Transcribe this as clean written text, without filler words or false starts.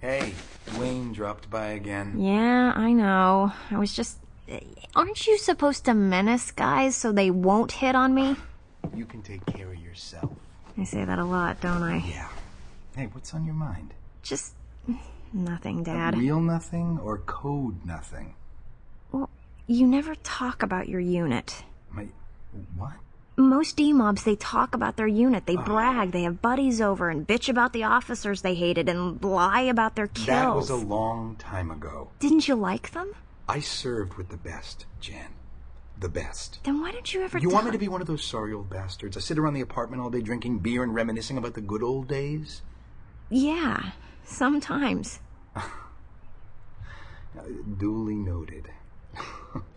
Hey, Wayne dropped by again. Yeah, I know. I was just... Aren't you supposed to menace guys so they won't hit on me? You can take care of yourself. I say that a lot, don't I? Yeah. Hey, what's on your mind? Just... nothing, Dad. Real nothing or code nothing? Well, you never talk about your unit. What? Most D-mobs, they talk about their unit. They brag. They have buddies over and bitch about the officers they hated and lie about their kills. That was a long time ago. Didn't you like them? I served with the best, Jan. The best. Then why don't you ever You want me to be one of those sorry old bastards? I sit around the apartment all day drinking beer and reminiscing about the good old days? Yeah, sometimes. Duly noted.